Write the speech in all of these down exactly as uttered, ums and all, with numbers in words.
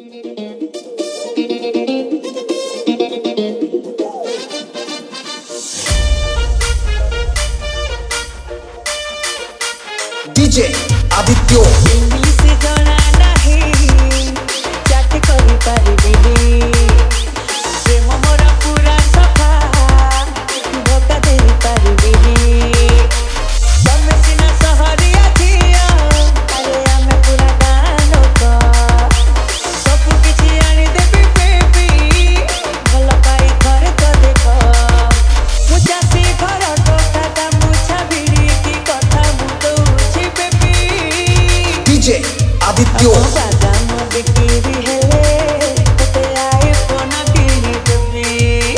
DJ Aditya English जଣା नहीं चाट करि परिबिनी प्रेम मोर पूरा सफा धोखा दे परिबिनी तमे सिना सहरिया थिया अरे हमें पूरा गानो का सब किछि आनी देबी बेबी भल पाई घर तो देखो मुझा से घर कोठा ता मुछा भिड़ी की कथा मु तो छी बेबी डीजे आदित्य बादाम बिक्री हेले तते आईफोन किनी देबी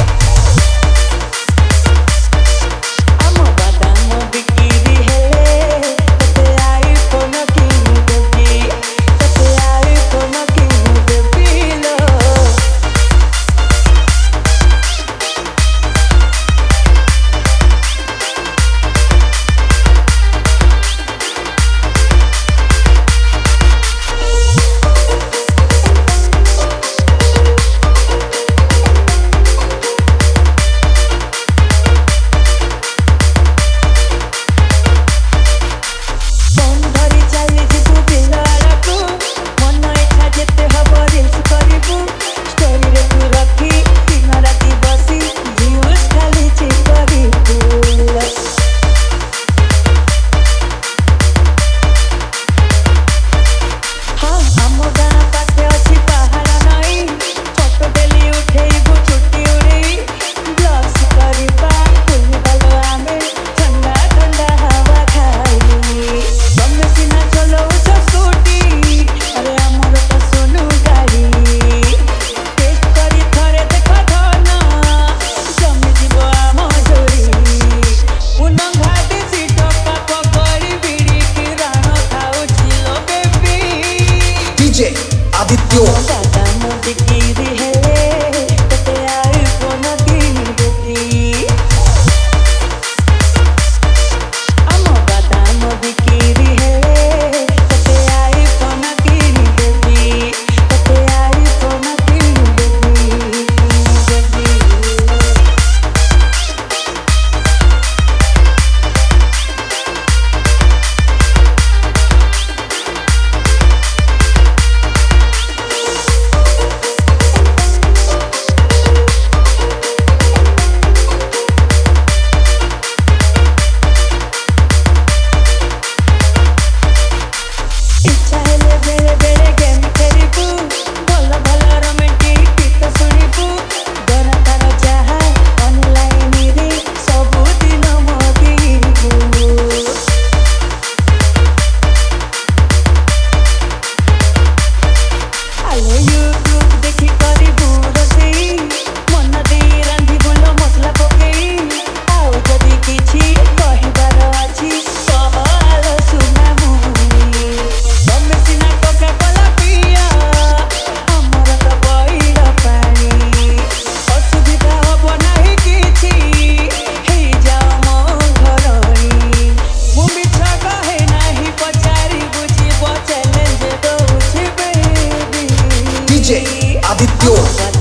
हम बादाम बिक्री हेले तते आईफोन किनी देबी तते आईफोन किनी देबी लो डीजे आदित्य बादाम बिक्री हेले तते आईफोन किनी देबी हम बादाम बिक्री हेले तते आईफोन किनी देबी तते आईफोन किनी देबी देबी डीजे आदित्य